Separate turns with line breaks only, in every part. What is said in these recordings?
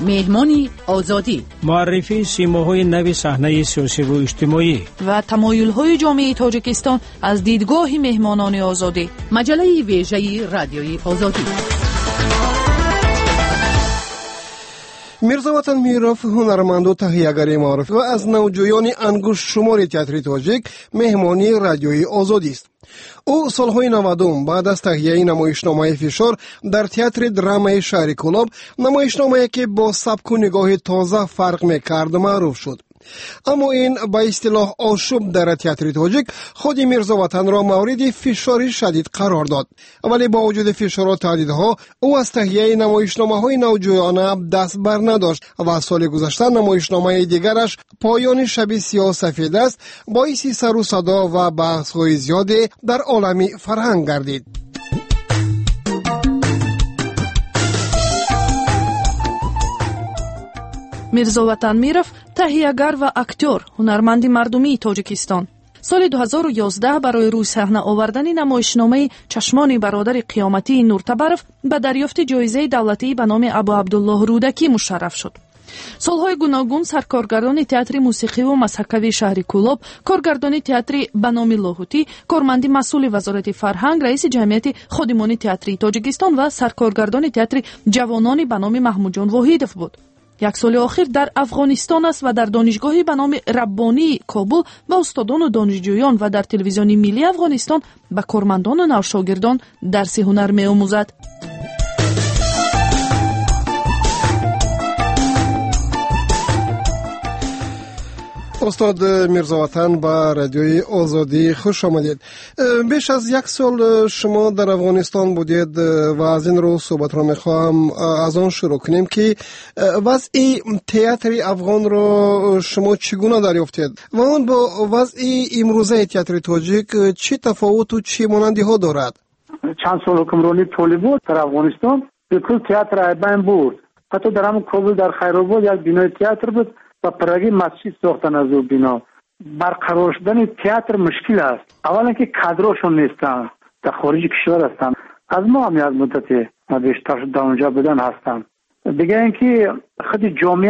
مهمانی آزادی،
معرفی سیماهای نو صحنه سیاسی و اجتماعی
و تمایل‌های جامعه تاجیکستان از دیدگاه مهمانان آزادی.
مجله ویژه رادیوی آزادی.
میرزا وطن میرف هنرمند و تهیه‌گر معروف و از نوجویان انگشت شمار تئاتر تاجیک مهمانی رادیوی آزادی است. او سالهای 90 بعد از تهیه نمایشنامه فشار در تئاتر درامای شهر کلاب، نمایشنامه‌ای که با سبک و نگاه تازه فرق می‌کرد، معروف شد. اما این با اصطلاح آشوب در تئاتر تاجیک خود میرزا وطن را مورد فشار شدید قرار داد، ولی با وجود فشارات تعدیدها او از تهیه نمایشنامه‌های نوجویانه دست بر نداشت و سال گذشته نمایشنامه دیگرش پایان شب سیاه سفید است باعث سر و صدا و بحث‌های زیادی در عالم فرهنگ گردید.
میرزا وطن میرف تهیه‌گر و اکتور، هنرمند مردمی تاجیکستان، سال 2011 برای روی صحنه آوردن نمایشنامه چشمان برادر قیامتی نورتبرف به دریافت جایزه دولتی به نام ابو عبدالله رودکی مشرف شد. سالهای گوناگون سرکارگردان تئاتر موسیقی و مسحکوی شهر کولاب، کارگردان تئاتر به نام لاهوتی، کارمند مسئول وزارت فرهنگ، رئیس جمعیت خادمان تئاتر تاجیکستان و سرکارگردان تئاتر جوانان به نام محمود جان واحدوف بود. یک سال آخر در افغانستان است و در دانشگاهی به نام ربانی کابل و استادان و دانشجویان و در تلویزیون ملی افغانستان به کارمندان و نوشاگردان درس هنر می آموزد.
استاد میرزا وطن با رادیوی آزادی خوش آمدید. بیش از یک سال شما در افغانستان بودید و از این رو صحبت را میخواهم از آن شروع کنیم که وضع تئاتر افغان را شما چگونه دریافتید و آن با وضع امروزه تئاتر تاجیک چه تفاوت و چه مانندی ها دارد؟
چند سال حکمرانی طالب بود در افغانستان، بالکل تئاتر بین بود. حتی در همون کابل در خیرآباد یک بینای تئاتر بود و پرگی مسجد ساختن از او بنا. برقرار شدن تئاتر مشکل است. اولا که کادرشون نیستن، در خارج کشور هستن. از ما هم یک مدتی بیشتر در اونجا بودن هستن. دیگه اینکه خود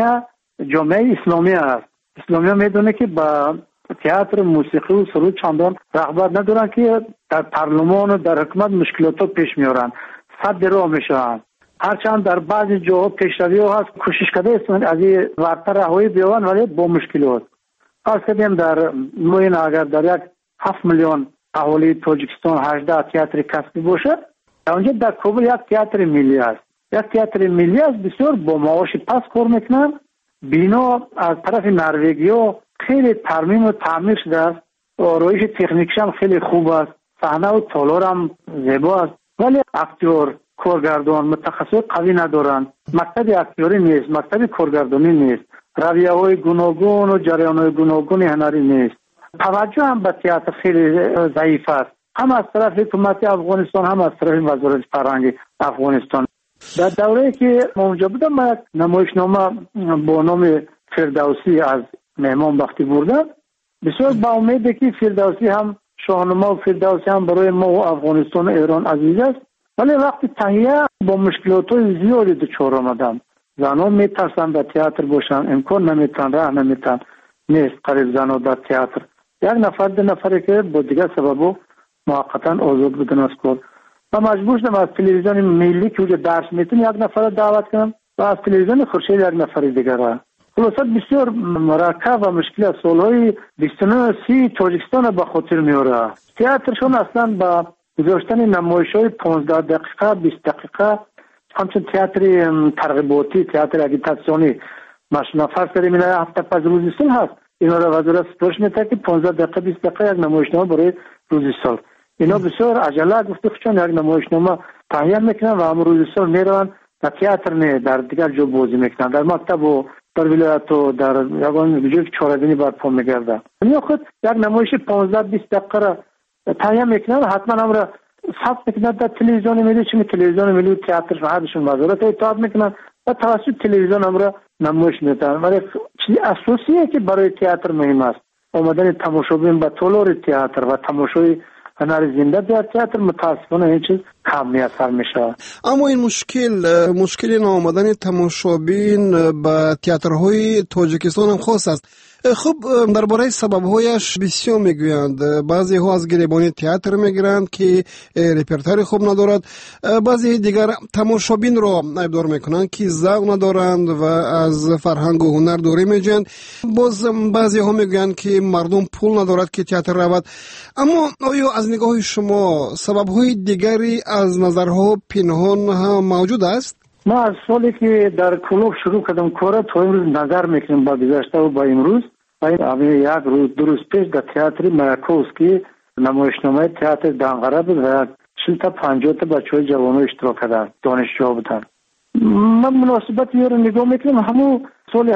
جامعه اسلامی است. اسلامی میدونه که با تئاتر موسیقی و سرود چندان رغبت ندارن که در پارلمان و در حکومت مشکلات پیش میارن، صد راه میشن. هرچند در بعضی جاها پیشروی ها هست، کوشش کرده است از این ورطه رهایی بیان، ولی با مشکلات. فرض کنیم در موین اگر در یک 7 میلیون اهالی تاجیکستان 18 تئاتر کسبی باشه، اونجا در کابل یک تئاتر ملی است. یک تئاتر ملی است بسیار با معاش پس کار میکنن. بنا از طرف نروژیا خیلی ترمیم و تعمیر شده است. آرایش تکنیکش هم خیلی خوب است. صحنه و تالار هم زیبا است. ولی اکتور، کارگردان متخصص قوی ندارند. مکتب اکتوری نیست، مکتب کارگردانی نیست. رویه‌های گوناگون و جریان‌های گوناگون هنری نیست. توجه هم به تئاتر خیلی ضعیف است. هم از طرف حکومت افغانستان، هم از طرف وزارت فرهنگ افغانستان. در دوره‌ای که ما اونجا بودم، من نمایشنامه با نام فردوسی از مهمان بختی بردم. بسیار با امیده که فردوسی هم شاهنما و فردوسی هم برای ما و افغانستان و ایران عزیز است. ولی وقتی تهیه با مشکلات‌های زیادی دچار آمدم. زنان میترسن در تئاتر باشن، امکان نمیتن، راه نمیتن، نیست قریب زنان در تئاتر. یک نفر دو نفری که با دیگر سببو موقتا آزاد بودن از کار و مجبور شدم از تلویزیون ملی که اونجا درس میتونم یک نفر دعوت کنم و از تلویزیون خورشید یک نفر دیگر را. خلاصه بسیار مرکب و مشکل از سالهای 29 تاجیکستان به خاطر میاره. تئاترشون اصلا با گذاشتن نمایش‌های 15 دقیقه 20 دقیقه، همچون تئاتر ترغیباتی، تئاتر اگیتاسیونی، مثلا فرض کنیم این هفته پس روزی سال هست، اینا را وزارت سفارش میده که 15 دقیقه 20 دقیقه یک نمایشنامه برای روزی سال. اینا بسیار عجله گفته چون یک نمایشنامه تهیه میکنن و هم روزی سال میرن در تئاتر نه، در دیگر جا بازی میکنن، در مکتب و در ولایت و در یگان جای چهاردنی برپا میگرده. اینا خود یک نمایش 15 20 دقیقه را تهیه میکنن و حتما هم را ثبت میکنن در تلویزیون ملی، چون تلویزیون ملی تئاتر شهرشون وزارت اطاعت میکنن و توسط تلویزیون هم را نمایش میدن. ولی چیز اساسیه که برای تئاتر مهم است آمدن تماشاگران به تالار تئاتر و تماشای هنر زنده در تئاتر، متاسفانه این چیز کم میسر میشه.
اما این مشکل ناآمدن تماشابین به تئاترهای تاجیکستان هم خاص است. خب درباره سبب‌هایش بسیار میگویند. بعضی ها از گریبان تئاتر میگیرند که رپرتوری خوب ندارد، بعضی دیگر تماشابین را عیبدار میکنند که ذوق ندارند و از فرهنگ و هنر دوری میجویند. باز بعضی ها میگویند که مردم پول ندارد که تئاتر رود. اما آیا از نگاه شما سبب‌های دیگری از نظرها پنهان هم موجود است؟
ما از سالی که در کلوب شروع کردم کار تا امروز نظر میکنیم با گذشته و با امروز. یک روز دو روز پیش در تئاتر مایاکوفسکی نمایشنامه تئاتر دانقره بود و 40 تا 50 تا بچه‌های جوان اشتراک کردند، دانشجو بودن. ما مناسبت یه رو نگاه میکنیم همون سال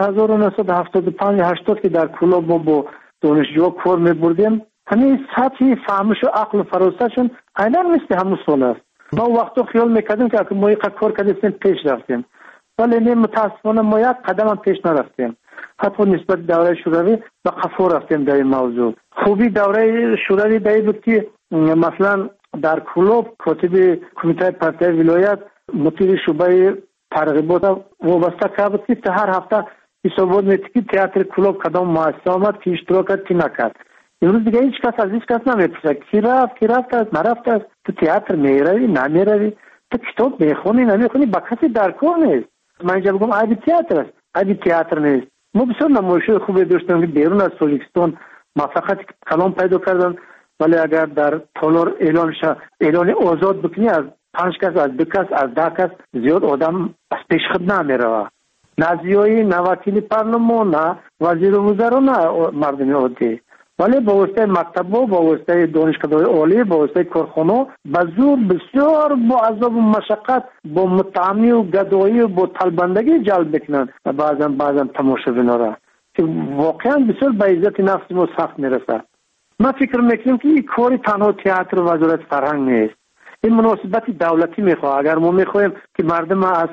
1975 80 که در کلوب ما با دانشجو کار میبردیم، همین سطح فهمش و عقل و فراستشون عیناً مثل همون سال است. ما وقتا خیال میکردیم که ما یک کار کردیم پیش رفتیم، ولی نه، متاسفانه ما یک قدم هم پیش نرفتیم. حتی نسبت دوره شوروی به قفو رفتیم در این موضوع. خوبی دوره شوروی در بود که مثلا در کلوب کاتب کمیته پارتی ولایت مدیر شعبه ترغیبات وابسته کرد که تا هر هفته حسابات می‌کرد که تئاتر کلوب کدام مؤسسه آمد که اشتراک کرد که نکرد. امروز دیگه هیچ کس از هیچ کس نمیپرسه کی رفت نرفت است، تو تئاتر میروی نمیروی، تو کتاب میخونی نمیخونی، با کسی در کار نیست. من اینجا بگم عیب تئاتر است، عیب تئاتر نیست. ما بسیار نمایش‌های خوبی داشتیم که بیرون از تاجیکستان موفقیت کلام پیدا کردن، ولی اگر در تالار اعلان آزاد بکنی از 5 کس، از 2 کس، از 10 کس زیاد آدم از پیش خود نمیره. نه زیایی، نه وکیل پارلمان، نه وزیر وزرا، نه مردم عادی. ولی با واسطه مکتب‌ها، با واسطه دانشگاه‌های عالی، با واسطه کارخانه‌ها با زور بسیار با عذاب و مشقت، با مطعمی و گدایی و با طلبندگی جلب بکنن بعضا تماشابینا را که واقعا بسیار به عزت نفس ما سخت میرسه. من فکر میکنم که این کاری تنها تئاتر و وزارت فرهنگ نیست، این مناسبت دولتی میخواد. اگر ما میخوایم که مردم از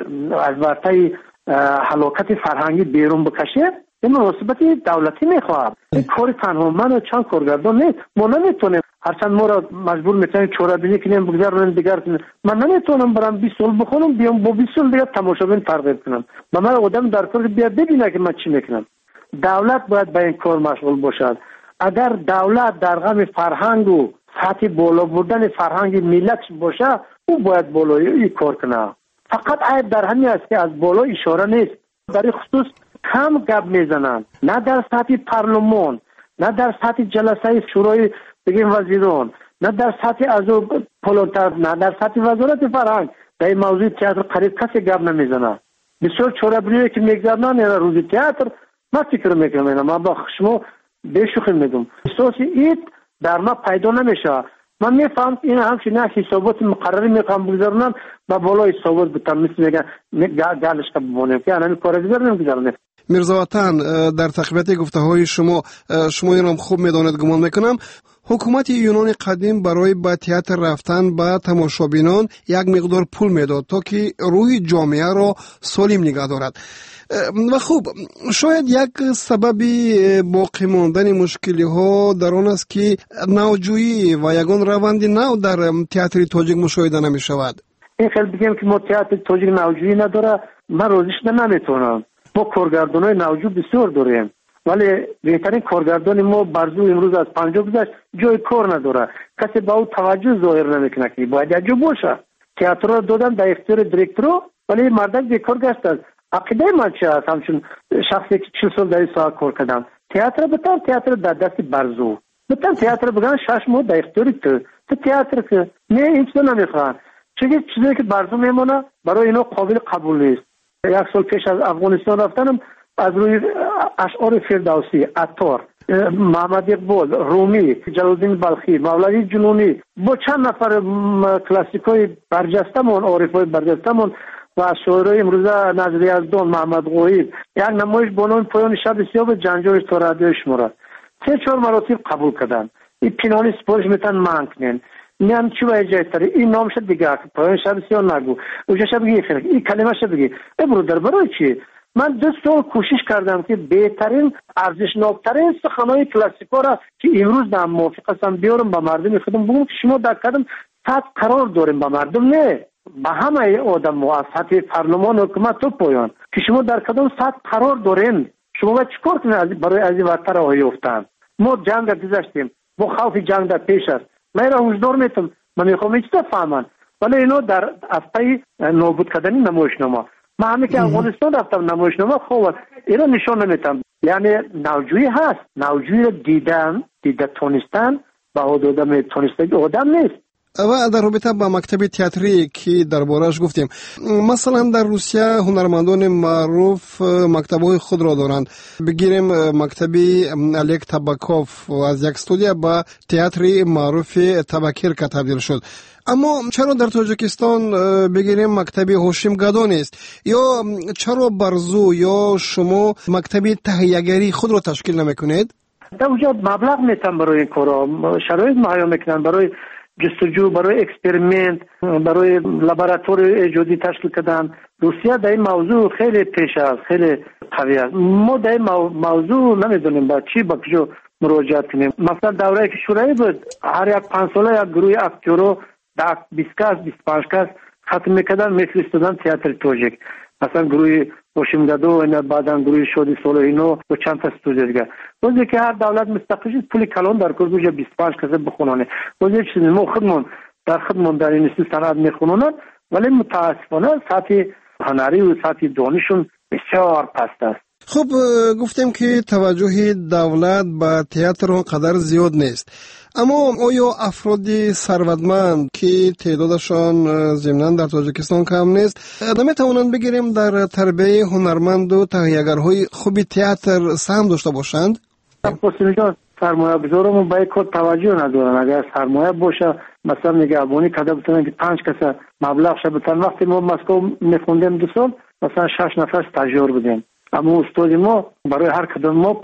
ورطه هلاکت فرهنگی بیرون بکشه، این مناسبت دولتی میخواد. این کاری تنها من و چند کارگردان نیست. ما نمیتونیم هرچند ما را مجبور میکنیم چورابینی کنیم بگذاریم دیگر کنیم. من نمیتونم برم 20 سال بخونم بیام با 20 سال دیگر تماشابین ترغیب کنم. من آدم در کار بیاد ببینه که من چی میکنم. دولت باید به این کار مشغول باشد. اگر دولت در غم فرهنگ و سطح بالا بردن فرهنگ ملت باشه، او باید بالای این کار کنه. فقط عیب در همین است که از بالا اشاره نیست. در این خصوص کم گپ میزنن، نه در سطح پارلمان، نه در سطح جلسه شورای بگیم وزیران، نه در سطح ازو پلانتر، نه در سطح وزارت فرهنگ. در این موضوع تئاتر قریب کسی گپ نمیزنه. بسیار چورابینی که میگذارن روز تئاتر، من فکر میکنم من با شما بشوخی میگم احساس اید در ما پیدا نمیشه. من میفهم این همچنین حسابات مقرری میخوام بگذارنم و بالا حسابات بتم مثل میگن گلش که بمونیم که همین کار دیگر نمیگذارنم.
میرزا وطن، در تقویت گفته های شما این هم خوب میداند گمان میکنم حکومت یونان قدیم برای به تئاتر رفتن به تماشابینان یک مقدار پول میداد تا که روح جامعه را سالم نگه دارد. و خوب، شاید یک سببی باقی ماندن مشکلی ها در آن است که نوجویی و یگان روند نو در تئاتر تاجیک مشاهده نمی شود.
این خیلی بگیم که ما تئاتر تاجیک نوجویی نداره، من روزش نمیتونم. ما کارگردانای نوجو بسیار داریم، ولی بهترین کارگردان ما برزو امروز از 50 گذشت جای کار نداره. کسی با او توجه ظاهر نمیکنه که باید یجو باشه. تئاتر رو دادن در اختیار دیرکتور، ولی مردم بیکار گشت است. عقیده من چه است؟ همچون شخصی که 40 سال در این ساعت کار کردم، تئاتر بتن، تئاتر در دست برزو بتن، تئاتر بگن 6 ماه در اختیار تو تئاتر که نه این چیزا نمیخوان. چیزی که برزو میمونه برای اینا قابل قبول نیست. 1 سال پیش از افغانستان رفتم، از روی اشعار فردوسی، عطار، محمد اقبال، رومی، جلال‌الدین بلخی، مولوی جنونی با چند نفر کلاسیکای برجستمون، عارفای برجستمون و شاعرای امروزه نظری یزدان، محمد غویب، یک نمایش با نام پایان شب سیاه جنجال تا رادیو شماره 3-4 مراتب قبول کردن. این پینانی سپارش میتن منکنن میان چی وجه تری این نامش دیگه پایان شب سیاه نگو اوجه شب بگی این کلمه شب بگی برادر برای چی؟ من 2 سال کوشش کردم که بهترین ارزشناکترین سخنهای کلاسیکا را که امروز در موافق هستم بیارم با مردم خودم بگم که شما در کدام سطح قرار داریم با مردم، نه با همه آدم و از سطح پارلمان حکومت تو پایان که شما در کدام سطح قرار دارین. شما باید چیکار کنید برای از این وقت راه افتان؟ ما جنگ گذاشتیم، ما خوف جنگ در پیش است. من را هشدار میتم، من میخوام هیچ فهمن، ولی اینو در اصطای نابود کردن نمایشنامه. من همه که افغانستان رفتم نمایشنامه خوب اینو نشان نمیتم. یعنی نوجوی هست، نوجوی دیده تونستن با حدود میتونسته آدم نیست.
و در رابطه با مکتب تئاتری که دربارش گفتیم، مثلا در روسیه هنرمندان معروف مکتب‌های خود را دارند. بگیریم مکتبی الک تاباکوف از یک استودیو با تئاتری معروف تاباکیر که تبدیل شد. اما چرا در تاجیکستان بگیریم مکتبی هوشیم گدا نیست؟ یا چرا برزو یا شما مکتبی تهیه‌گری خود را تشکیل نمیکنید؟
در اونجا مبلغ میتن برای این کارا، شرایط مهیا میکنن برای جستجو، برای اکسپریمنت، برای لابراتوار ایجادی تشکیل کردن. روسیه در این موضوع خیلی پیش است، خیلی قوی است. ما در این موضوع نمیدونیم با چی با کجا مراجعت کنیم. مثلا دوره که شورایی بود، هر یک 5 ساله یک گروه اکتورو 20 کس 25 کس ختم میکردن میفرستادن تئاتر تاجیک. مثلا گروه واشنگتن و بعدن گروه شادی سولینو و چند تا استودیو دیگه. واسه که هر دولت مستقل پول کلان در کار بوجه 25 کس بخونونه. واسه چیزی ما خودمون در این سند میخونن، ولی متاسفانه سطح هنری و سطح دانشون بسیار پست است.
خب گفتیم که توجه دولت به تئاتر اونقدر زیاد نیست، اما آیا افرادی ثروتمند که تعدادشان ضمناً در تاجیکستان کم نیست نمیتوانند بگیریم در تربیت هنرمند و تهیه‌گرهای خوبی تئاتر سهم داشته باشند؟
خب سرمایه گذارمون باید کار توجه ندارن. اگر سرمایه باشه مثلا نگهبانی کده بتونن که 5 کس مبلغ شه بتن. وقتی ما مسکو میخوندیم 2 سال مثلا 6 نفر استاژور بودیم، اما استاد ما برای هر کدام ما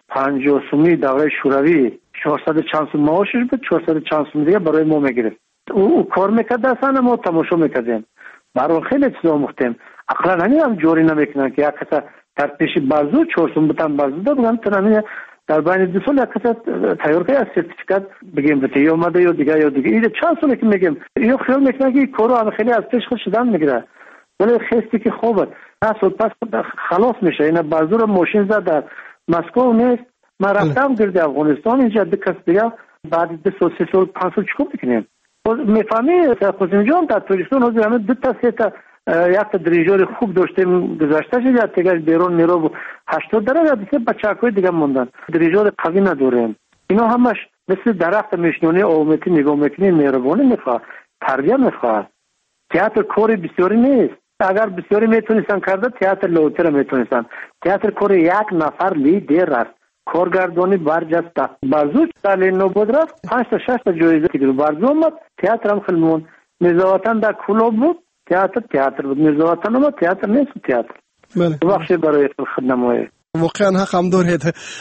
50 دوره شوروی 400 چند سوم معاشش بود، 400 چند سوم دیگه برای ما میگرفت. او کار میکرد اصلا ما تماشا میکردیم. برای خیلی چیزا مختیم. اقلا هم جوری نمیکنن که یک کس در پیش بازو 400 بتن بازو دادن تنها در بین 2 سال یک کس تیار کرد از سرتیفیکات بگیم بده یا اومده یا دیگه این چند ساله که میگیم یا خیال میکنه که کارو خیلی از پیش خود شدن میگیره، ولی خستی که خوبه پس خلاص میشه. این بازو رو ماشین زد در مسکو نیست. من رفتم گرد افغانستان اینجا 2 کس دیگه بعد 2 سال 3 سال 5 سال چیکار میکنیم؟ میفهمی خودم جان در تاجیکستان از همه 2 تا 3 تا یک تا دریجور خوب داشتیم گذاشته شد یا تگه بیرون میرو 80 درجه دیگه بچه‌های دیگه موندن. دریجور قوی نداریم. اینا همش مثل درخت میشنونی اومتی نگاه میکنی مهربانی میخواد، تربیت میخواد. تئاتر کاری بسیاری نیست. اگر بسیاری میتونستن کرده تئاتر لوتر میتونستن. تئاتر کار یک نفر لیدر است. کارگردانی برجسته. برزو سال نو بود رفت 5 تا 6 تا جایزه گرفت. برزو اومد تئاتر هم خیلی مون. میزواتن در کلوب بود تئاتر بود. میزواتن اومد تئاتر نیست تئاتر.
بله.
بخش برای خدمات.
واقعا حق هم دارید.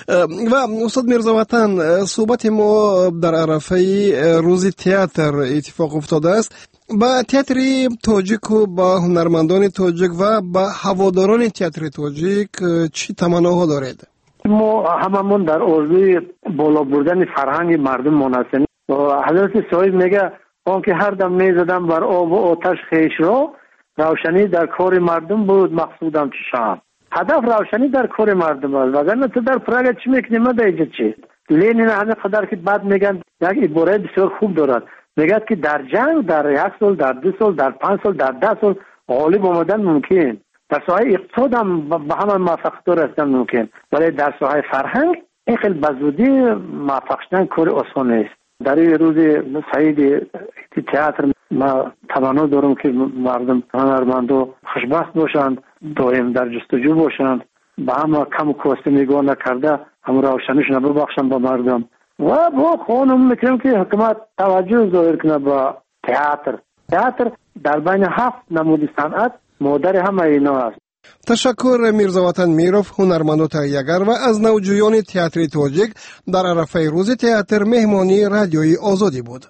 و استاد میرزا وطن، صحبت ما در عرفه روز تئاتر اتفاق افتاده است. با تئاتر تاجیک و با هنرمندان تاجیک و با هواداران تئاتر تاجیک چی تمناها دارید؟
ما هممون در آرزوی بالا بردن فرهنگ مردم هستیم. حضرت صاحب میگه آنکه هر دم میزدم بر آب و آتش خیش را، روشنی در کار مردم بود مقصودم چشم. هدف روشنی در کار مردم است. وگرنه تو در پراگ چی میکنی؟ ما در اینجا چی؟ لینین همه قدر که بعد میگن یک عبارت بسیار خوب دارد، میگه که در جنگ در 1 سال در 2 سال در 5 سال در 10 سال غالب آمدن ممکن، در ساحه اقتصاد هم به همه موفقیت رسیدن ممکن، ولی در ساحه فرهنگ این خیلی بزودی موفق شدن کار آسان است. در این روز سعید تئاتر ما تمنا دارم که مردم هنرمندا خوشبخت باشند، دائم در جستجو باشند، به همه کم و کاسته نگاه نکرده هم روشنیشون ببخشند با مردم. و با خانم میکنم که حکومت توجه ظاهر کنه با تئاتر در بین 7 نمود صنعت مادر همه اینا است.
تشکر میرزا وطن میروف، هنرمند و تهیه‌گر و از نوجویان تئاتر تاجیک در عرفه روز تئاتر مهمانی رادیوی آزادی بود.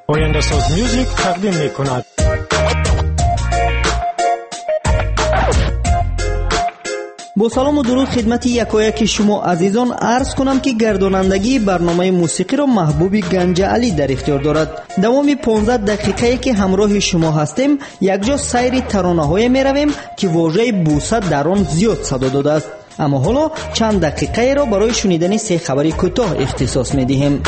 آینده ساز میوزیک تقدیم میکند.
با سلام و درود خدمت یکایک شما عزیزان عرض کنم که گردانندگی برنامه موسیقی را محبوب گنج علی در اختیار دارد. دوام 15 دقیقه که همراه شما هستیم یک جا سیر ترانه‌های میرویم که واژه بوسه در آن زیاد صدا داده است. اما حالا چند دقیقه را برای شنیدن سه خبری کوتاه اختصاص می‌دهیم.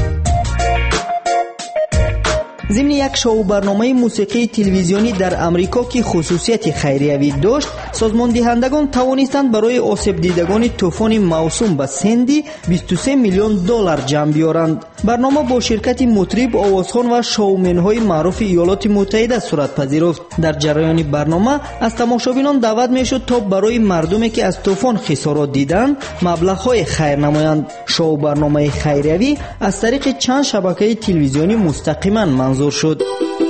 ضمن یک شو برنامه موسیقی تلویزیونی در امریکا که خصوصیت خیریوی داشت، سازمان دهندگان توانستند برای آسیب دیدگان طوفان موسوم به سندی 23 میلیون دلار جمع بیارند. برنامه با شرکت مطرب، آوازخوان و شومن‌های معروف ایالات متحده صورت پذیرفت. در جریان برنامه از تماشابینان دعوت میشد تا برای مردمی که از طوفان خسارات دیدند مبلغ‌های خیر نمایند. شو برنامه خیریوی از طریق چند شبکه تلویزیونی مستقیما منظور شد.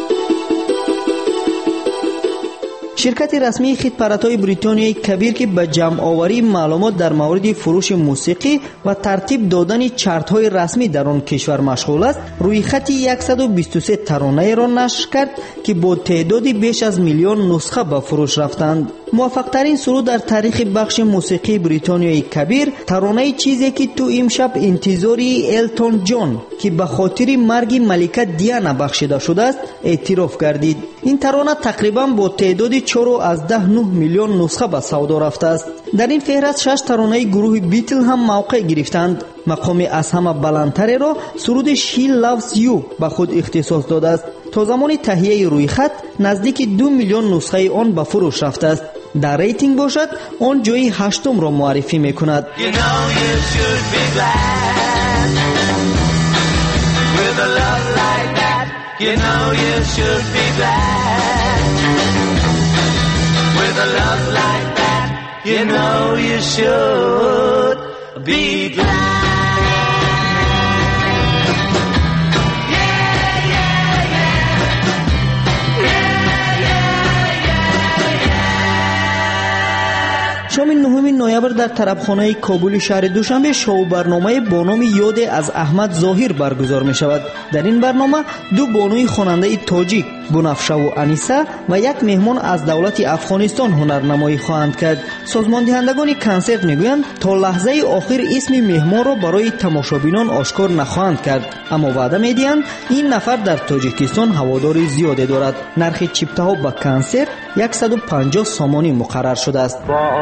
شرکت رسمی خدمت‌های بریتانیای کبیر که به جمع آوری معلومات در مورد فروش موسیقی و ترتیب دادن چارت‌های رسمی در آن کشور مشغول است، روی خط 123 ترانه را نشر کرد که با تعدادی بیش از میلیون نسخه به فروش رفتند. موفق‌ترین سرود در تاریخ بخش موسیقی بریتانیای کبیر ترانه چیزی که تو امشب انتظاری التون جان که به خاطر مرگ ملکه دیانا بخشیده شده است اعتراف گردید. این ترانه تقریباً با تعداد 4.9 میلیون نسخه به سودا رفته است. در این فهرست 6 ترانه گروه بیتل هم موقع گرفتند. مقام از همه بلندتر را سرود She Loves You به خود اختصاص داده است. تا زمان تهیه روی خط نزدیک 2 میلیون نسخه آن به فروش رفته است. در ریتینگ باشد آن جای 8م را معرفی میکند. شام 9 نوامبر در طربخانه کابل شهر دوشنبه شو برنامه با نام یاد از احمد ظاهر برگزار می شود. در این برنامه دو بانوی خواننده تاجیک بنفشه و انیسه و یک مهمان از دولت افغانستان هنرنمایی خواهند کرد. سازمان دهندگان کنسرت میگویند تا لحظه آخر اسم مهمان را برای تماشابینان آشکار نخواهند کرد، اما وعده میدهند این نفر در تاجیکستان هوادار زیادی دارد. نرخ چیپته ها به کنسرت 150 سامانی مقرر شده است.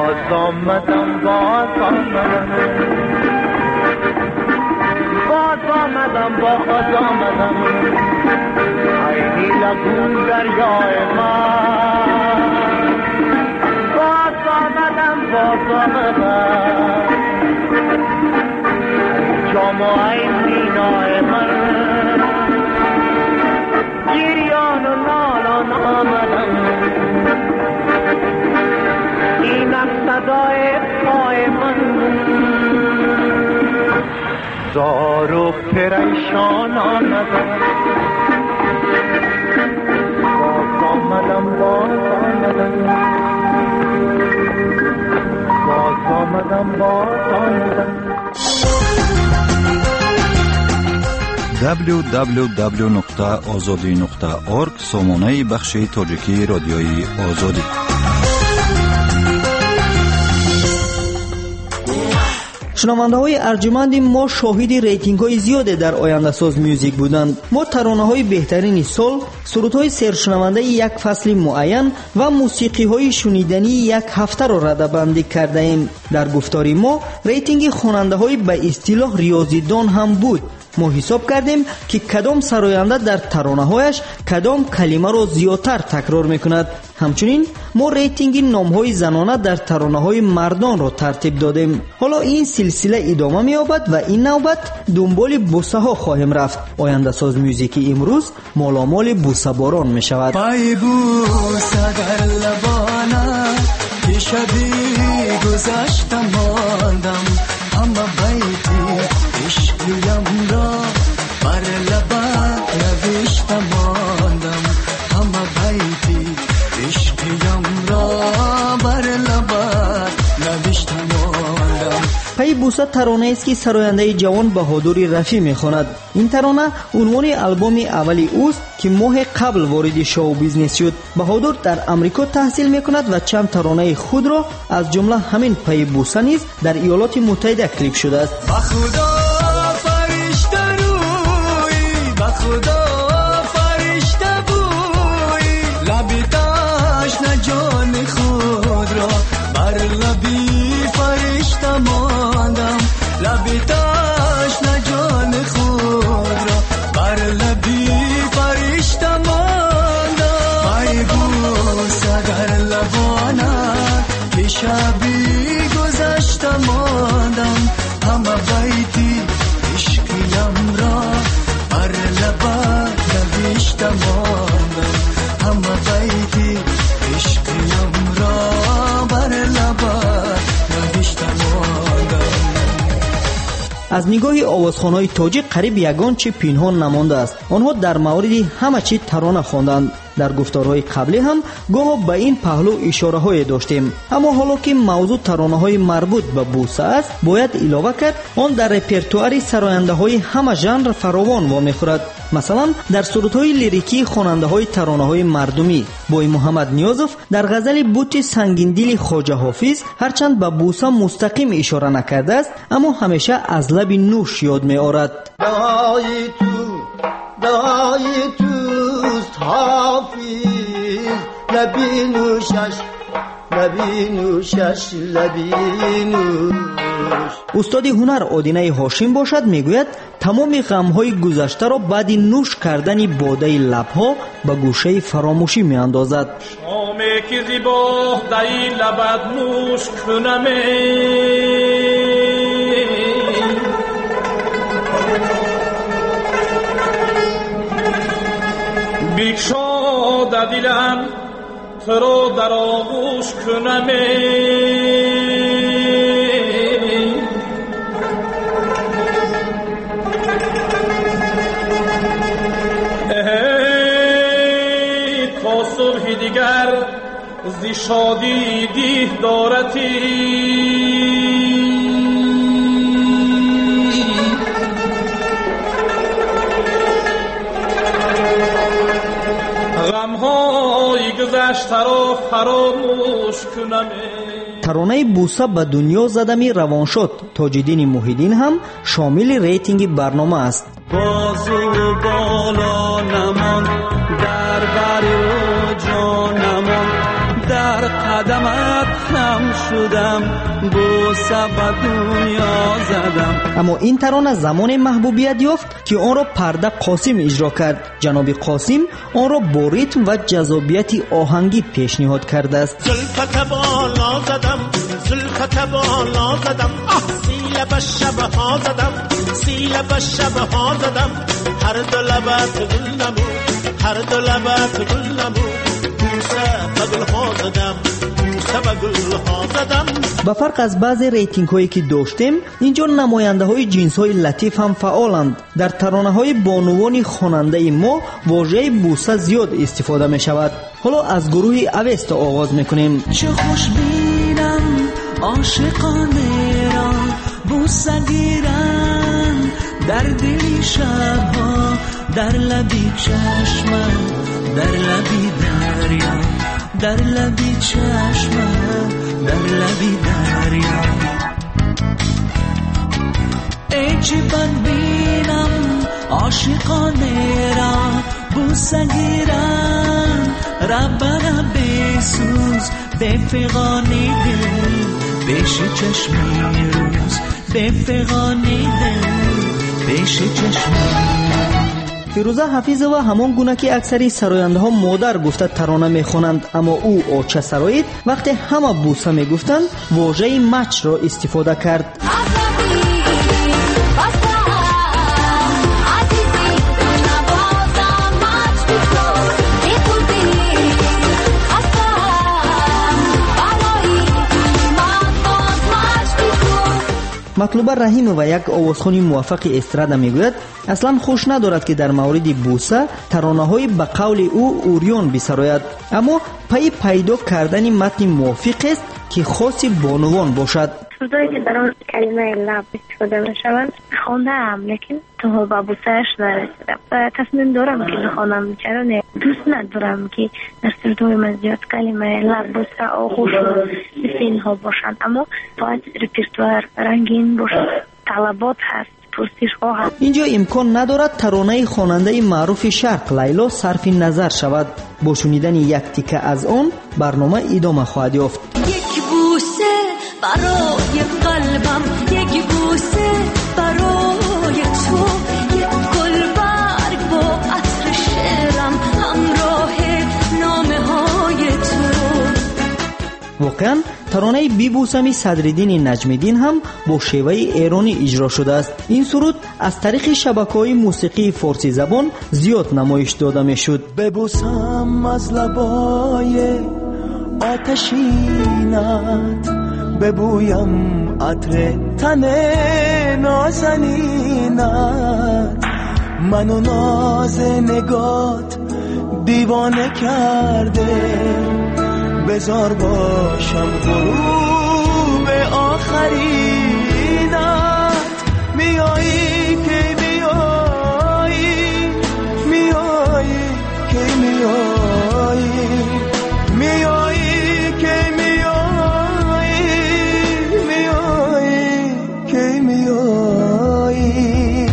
ای لگون دریای من باز آمدم جام و ای مینای من گریان و نالان آمدم اینم صدای پای من زار و پریشان آمدم
www.azadi.org سامانه بخش تاجیکی رادیوی آزادی.
شنونده های ارجمند ما شاهد ریتینگ های زیاده در آینده ساز میوزیک بودند. ما ترانه های بهترین سال، سرودهای سرشنونده یک فصل معین و موسیقی های شنیدنی یک هفته را رده‌بندی کرده ایم. در گفتار ما ریتینگ خواننده های به اصطلاح ریاضیدان هم بود. ما حساب کردیم که کدام سراینده در ترانه هایش کدام کلمه را زیادتر تکرار میکند. همچنین ما ریتینگ نام های زنانه در ترانه های مردان را ترتیب دادیم. حالا این سلسله ادامه می‌یابد و این نوبت دنبال بوسه ها خواهیم رفت. آینده ساز موسیقی امروز مالامال بوسه باران می شود.
پای بوسه در لبانه که شبی گذشتم ماندم اما بیتی عشقیم را بر لبت نوشتم ماندم اما بیتی عشقیم را بر لبت نوشتم ماندم.
پای بوسه ترانه است که سراینده جوان بهادر رفیع میخواند. این ترانه عنوان آلبوم اولی اوست که ماه قبل وارد شو بیزنس شد. بهادر در آمریکا تحصیل میکند و چند ترانه خود را از جمله همین پای بوسه نیز در ایالات متحده کلیپ شده است.
شبی گذشته ماندم همه بیتی عشقیم را بر لبت نوشته ماندم همه بیتی عشقیم را بر لبت نوشته ماندم.
از نگاه آوازخوان‌های تاجیک قریب یگان چی پنهان نمانده است. آنها در مورد همه چی ترانه خواندند. در گفتارهای قبلی هم گاه به این پهلو اشاره‌های داشتیم. اما حالا که موضوع ترانه‌های مربوط به بوسه است، باید علاوه کرد آن در رپرتوار سراینده‌های همه ژانر فراوان وامی‌خورد. مثلا در سرودهای لیریکی خواننده‌های ترانه‌های مردمی بوی محمد نیازов در غزل بوت سنگیندل خواجه حافظ هرچند به بوسه مستقیم اشاره نکرده است، اما همیشه از لب نوش یاد می‌آورد.
دای توست حافظ لبی نوشش لبی نوشش لبی نوش.
استاد هنر آدینه هاشم باشد میگوید تمام غم‌های گذشته را بعد نوش کردن باده لب‌ها به گوشه فراموشی می‌اندازد.
شامی که زیبا دای لبت نوش کنم بیکشا در دلم تو رو در آغوش کنم تا صبح دیگر زی شادی دیه دارتی غم‌های گذشته را فراموش کنم.
ترانه بوسه به دنیا زدمی روان شد. تاج‌الدین محیدین هم شامل ریتینگ برنامه است.
بازو بالا نمان در بر جانمان در قدمت خم شدم بوسه به دنیا زدم.
اما این ترانه زمان محبوبیت یافت که آن را پرده قاسم اجرا کرد. جناب قاسم آن را با ریتم و جذابیت آهنگی پیشنهاد کرده است.
زلفت بالا زدم زلفت بالا زدم سیل به شب ها زدم سیل به شب ها زدم هر دو لبت گل نمود هر دو لبت گل نمود بوسه به گل ها زدم بوسه به گل ها زدم.
به فرق از بعض ریتینگ هایی که داشتیم، اینجا نماینده های جنس های لطیف هم فعالند. در ترانه های بانوان خواننده ما واژه بوسه زیاد استفاده می شود. حالا از گروه اوست آغاز میکنیم.
چه خوش بینم عاشقانه را بوسه گیرم در دلی شبها در لبی چشمم در لبی دریا در لبی چشمم در لبی دریا. عجبان بینم عاشقانه را بوسه گیرم ربنا بسوز به فغانی دل بش چشمی روز به فغانی دل بش چشمی.
فیروزه حفیظ و همان گونه که اکثری سراینده ها مادر گفته ترانه میخوانند، اما او آچه سرایید وقتی همه بوسه میگفتند واژه مچ را استفاده کرد. مطلوبه رحیم و یک آوازخوانی موفق استرادا میگوید اصلا خوش ندارد که در مورد بوسه ترانه‌های به قول او اوریون بسراید، اما پیدا کردن متن موافق است که خاص بانوان باشد.
سرودایی که در اون کلمه لب استفاده میشوند خواندم، لیکن تا به بوسه‌اش نرسیدم. تصمیم دارم که بخوانم، چرا نه؟ دوست ندارم که در سرودهای من زیاد کلمه لب، بوسه، آغوش و اینها باشند، اما باید رپرتوار رنگین باشد. طلبات هست، پرسش ها هست.
اینجا امکان ندارد ترانه خواننده معروف شرق لیلا صرف نظر شود. با شنیدن یک تیکه از آن برنامه ادامه خواهد یافت.
یک بوسه برای قلبم، یک بوسه برای تو، یک گلبرگ با عطر شعرم، همراه نامه های تو.
واقعا ترانه بیبوسمی صدرالدین نجمیدین هم با شیوه ایرانی اجرا شده است. این سرود از طریق شبکه‌های موسیقی فارسی زبان زیاد نمایش داده میشد.
ببوسم از لبای آتشینت، ببویم عطر تن نازنینت، منو ناز نگات دیوانه کرده، بزار باشم غروب آخرینت. میایی که میایی، میایی که میایی، میایی که میایی، میایی که میایی.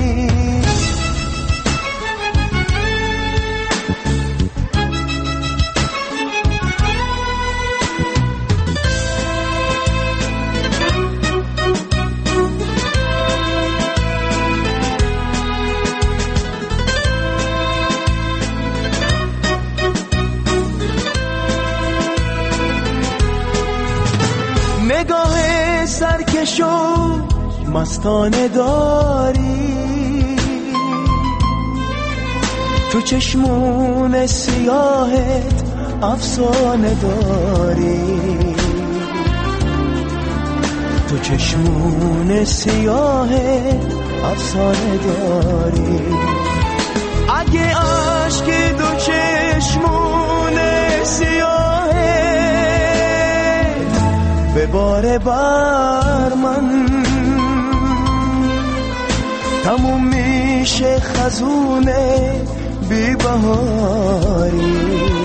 نگاه سرکش و مستانه داری، تو چشمون سیاهت افسانه داری، تو چشمون سیاهت افسانه داری. اگه عشق دو چشمون سیاهت بباره بر من، تموم میشه خزونه بی بهاری،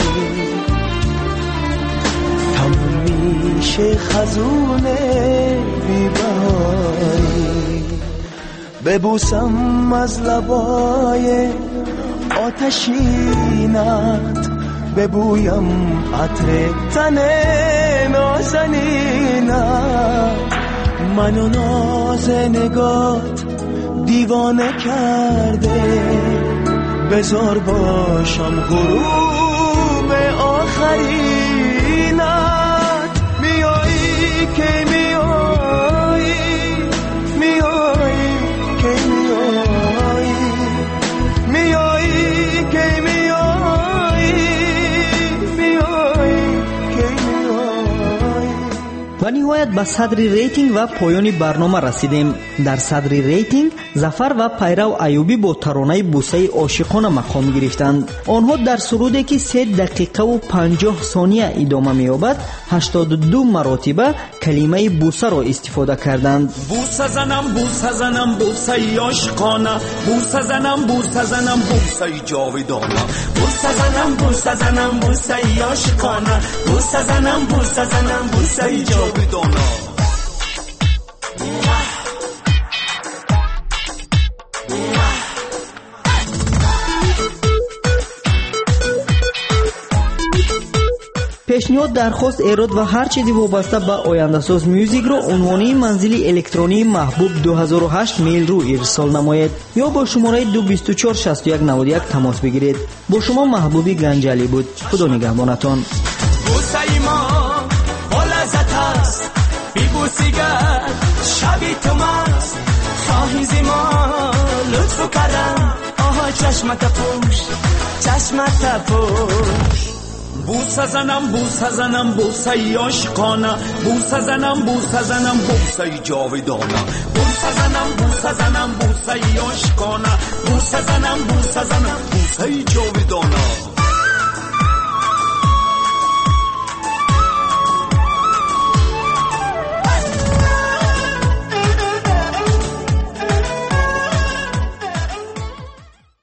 تموم میشه خزونه بی بهاری. ببوسم از لبای آتشینت، ببویم عطر تن نازنینت، منو ناز نگات دیوانه کرده، بزار باشم غروب آخرینت. میایی که میایی، میایی که میایی، میایی که میایی، میایی که میایی.
و نهایت به صدر ریتینگ و پایان برنامه رسیدیم. در صدر ریتینگ ظفر و پیرو ایوبی با ترانه بوسه عاشقانه مقام گرفتند. آنها در سرودی که 3 دقیقه و 50 ثانیه ادامه می‌یابد 82 مرتبه کلمه بوسه را استفاده کردند.
بوسه زنم بوسه زنم بوسه عاشقانه، بوسه زنم بوسه زنم بوسه جاودانه، بوسه زنم بوسه زنم بوسه عاشقانه، بوسه زنم بوسه زنم بوسه جاودانه.
پیشنهاد، درخواست، ایراد و هر چیزی وابسته به آینده‌ساز میوزیک رو عنوانی منزل الکترونی محبوب 2008 میل رو ارسال نمایید یا با شماره 2246191 تماس بگیرید. با شما محبوبی گنجلی بود. خدا نگهبانتان.
بوسه ما با لذت است، بی بوسیگر شبی تو مست، خواهی ما لطف و کرم، آها چشمت پوش، چشمت پوش.
بوسه زنم بوسه زنم بوسه عاشقانه، بوسه زنم بوسه زنم بوسه جاودانه، بوسه زنم بوسه زنم بوسه عاشقانه، بوسه زنم بوسه زنم بوسه جاودانه.